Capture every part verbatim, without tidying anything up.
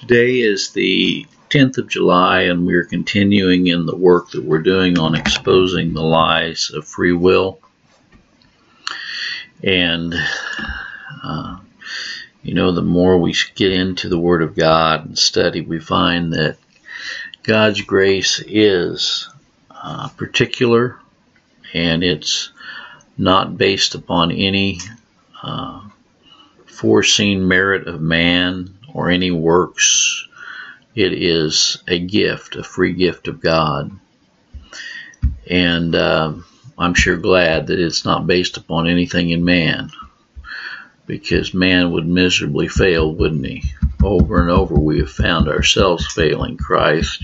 Today is the tenth of July, and we're continuing in the work that we're doing on exposing the lies of free will. And, uh, you know, the more we get into the Word of God and study, we find that God's grace is uh, particular, and it's not based upon any uh, foreseen merit of man or any works. It is a gift, a free gift of God. And uh, I'm sure glad that it's not based upon anything in man, because man would miserably fail, wouldn't he? Over and over we have found ourselves failing Christ.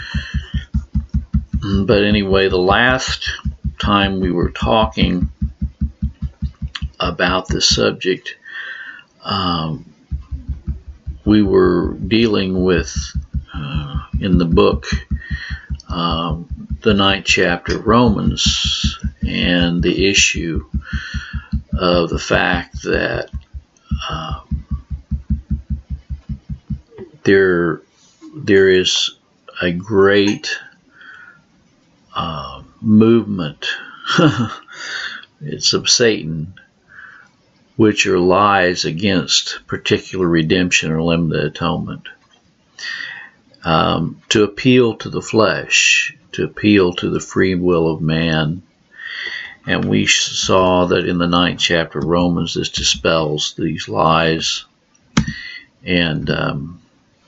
But anyway, the last time we were talking about this subject, um, we were dealing with, uh, in the book, um, the ninth chapter of Romans, and the issue of the fact that uh, there, there is a great uh, movement, it's of Satan, which are lies against particular redemption or limited atonement, um, to appeal to the flesh, to appeal to the free will of man. And we saw that in the ninth chapter of Romans, this dispels these lies. And, um,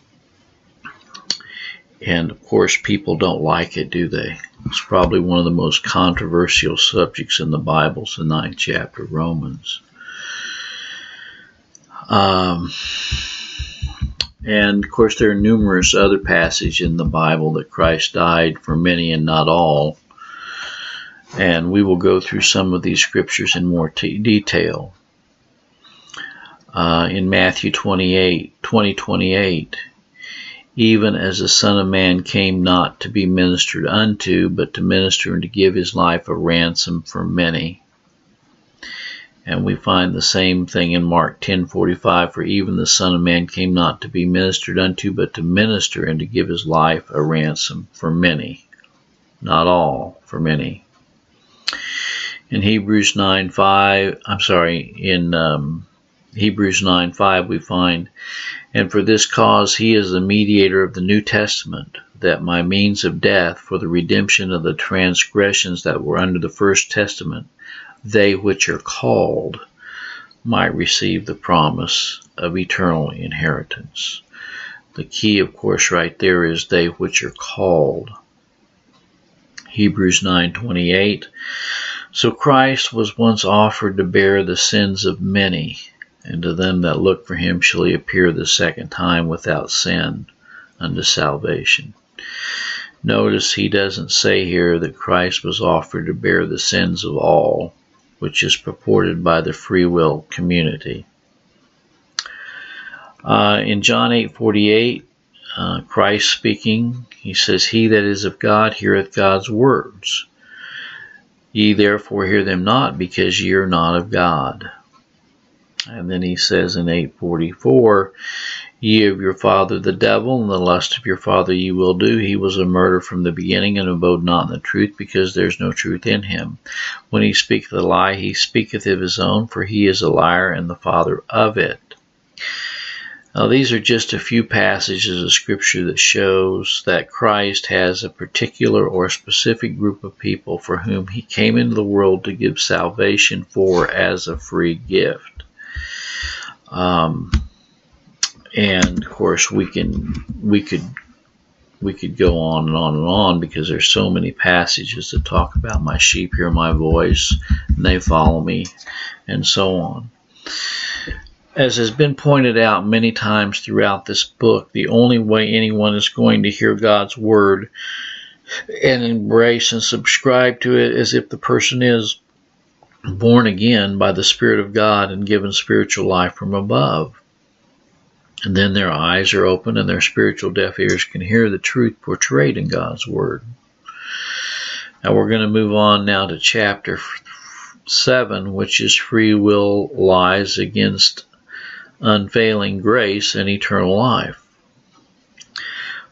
and of course, people don't like it, do they? It's probably one of the most controversial subjects in the Bible, the ninth chapter of Romans. Um, and of course there are numerous other passages in the Bible that Christ died for many and not all, and we will go through some of these scriptures in more t detail. Uh, in Matthew twenty-eight, twenty, twenty-eight, even as the Son of Man came not to be ministered unto, but to minister and to give his life a ransom for many. And we find the same thing in Mark ten forty-five, for even the Son of Man came not to be ministered unto, but to minister and to give his life a ransom for many. Not all, for many. In Hebrews nine five, I'm sorry, in um, Hebrews nine five we find, and for this cause he is the mediator of the New Testament, that by means of death, for the redemption of the transgressions that were under the first testament, they which are called might receive the promise of eternal inheritance. The key, of course, right there is they which are called. Hebrews nine twenty-eight. So Christ was once offered to bear the sins of many, and to them that look for him shall he appear the second time without sin unto salvation. Notice he doesn't say here that Christ was offered to bear the sins of all, which is purported by the free will community. Uh, in John eight forty-eight, uh, Christ speaking, he says, he that is of God heareth God's words. Ye therefore hear them not, because ye are not of God. And then he says in eight forty-four, ye of your father the devil, and the lust of your father ye will do. He was a murderer from the beginning, and abode not in the truth, because there is no truth in him. When he speaketh a lie, he speaketh of his own, for he is a liar and the father of it. Now these are just a few passages of Scripture that shows that Christ has a particular or specific group of people for whom he came into the world to give salvation for as a free gift. Um... And of course, we can we could we could go on and on and on, because there's so many passages that talk about my sheep hear my voice and they follow me, and so on. As has been pointed out many times throughout this book, the only way anyone is going to hear God's word and embrace and subscribe to it is if the person is born again by the Spirit of God and given spiritual life from above. And then their eyes are open and their spiritual deaf ears can hear the truth portrayed in God's Word. Now we're going to move on now to chapter seven, which is free will lies against unfailing grace and eternal life.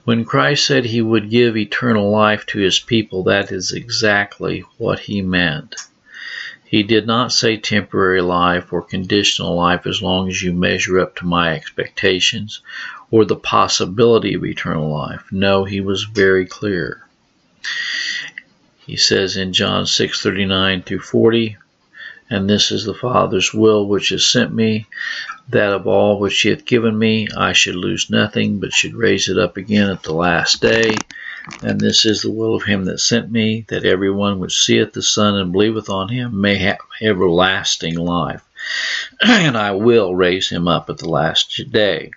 When Christ said he would give eternal life to his people, that is exactly what he meant. He did not say temporary life or conditional life as long as you measure up to my expectations or the possibility of eternal life. No, he was very clear. He says in John six thirty-nine through forty, "And this is the Father's will which has sent me, that of all which he hath given me I should lose nothing, but should raise it up again at the last day. And this is the will of him that sent me, that every one which seeth the Son and believeth on him may have everlasting life. And I will raise him up at the last day."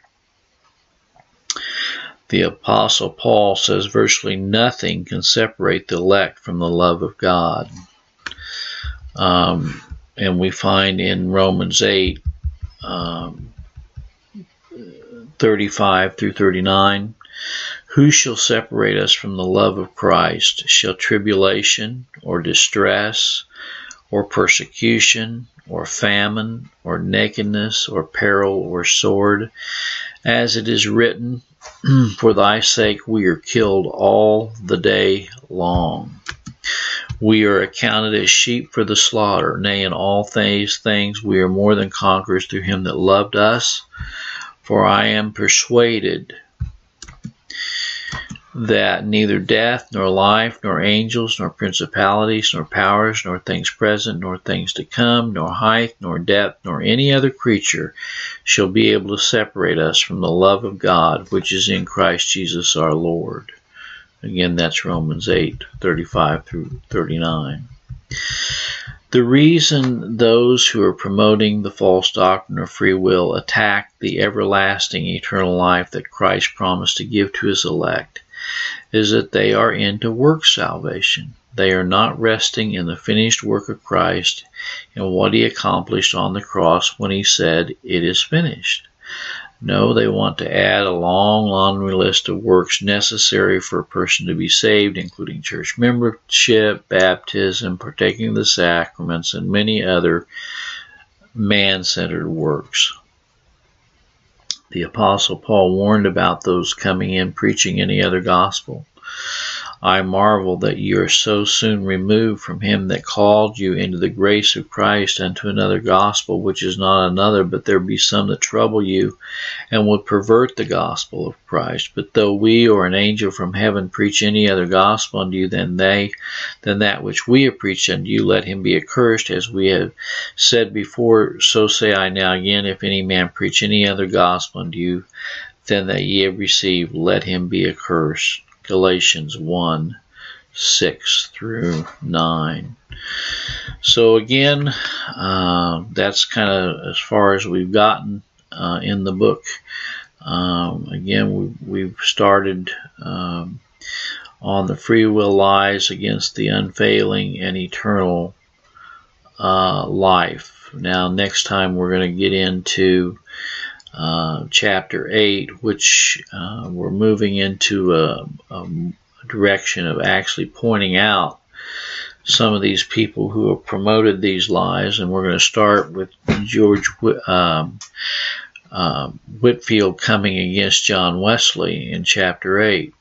The Apostle Paul says virtually nothing can separate the elect from the love of God. Um, and we find in Romans eight, um, thirty-five through thirty-nine, "Who shall separate us from the love of Christ? Shall tribulation, or distress, or persecution, or famine, or nakedness, or peril, or sword? As it is written, For thy sake we are killed all the day long. We are accounted as sheep for the slaughter. Nay, in all these things we are more than conquerors through him that loved us. For I am persuaded that neither death, nor life, nor angels, nor principalities, nor powers, nor things present, nor things to come, nor height, nor depth, nor any other creature shall be able to separate us from the love of God, which is in Christ Jesus our Lord." Again, that's Romans eight, thirty-five through thirty-nine. The reason those who are promoting the false doctrine of free will attack the everlasting eternal life that Christ promised to give to his elect is that they are into work salvation. They are not resting in the finished work of Christ and what he accomplished on the cross when he said, "It is finished." No, they want to add a long laundry list of works necessary for a person to be saved, including church membership, baptism, partaking of the sacraments, and many other man-centered works. The Apostle Paul warned about those coming in preaching any other gospel. "I marvel that you are so soon removed from him that called you into the grace of Christ unto another gospel, which is not another, but there be some that trouble you, and would pervert the gospel of Christ. But though we or an angel from heaven preach any other gospel unto you than they, than that which we have preached unto you, let him be accursed. As we have said before, so say I now again, if any man preach any other gospel unto you than that ye have received, let him be accursed." Galatians one, six through nine. So again, uh, that's kind of as far as we've gotten uh, in the book. Um, again, we, we've started um, on the free will lies against the unfailing and eternal uh, life. Now, next time we're going to get into Uh, chapter eight, which uh, we're moving into a, a direction of actually pointing out some of these people who have promoted these lies, and we're going to start with George um, uh, Whitefield coming against John Wesley in chapter eight.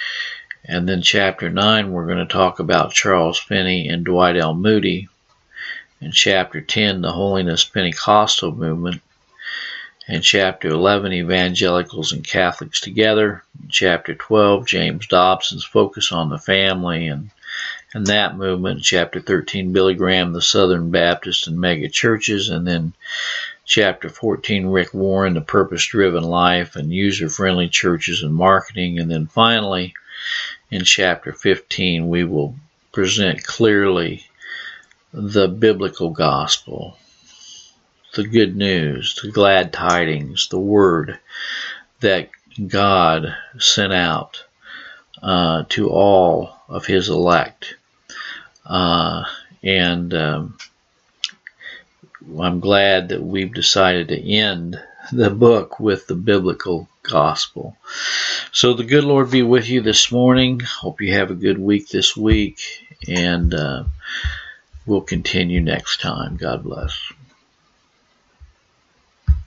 And then chapter nine, we're going to talk about Charles Finney and Dwight L. Moody. In chapter ten, the Holiness Pentecostal movement. In chapter eleven, Evangelicals and Catholics together. In chapter twelve, James Dobson's focus on the family and, and that movement. In chapter thirteen, Billy Graham, the Southern Baptist and mega churches. And then chapter fourteen, Rick Warren, the purpose-driven life and user-friendly churches and marketing. And then finally, in chapter fifteen, we will present clearly the biblical gospel, the good news, the glad tidings, the word that God sent out uh, to all of his elect. Uh, and um, I'm glad that we've decided to end the book with the biblical gospel. So the good Lord be with you this morning. Hope you have a good week this week, and uh, we'll continue next time. God bless.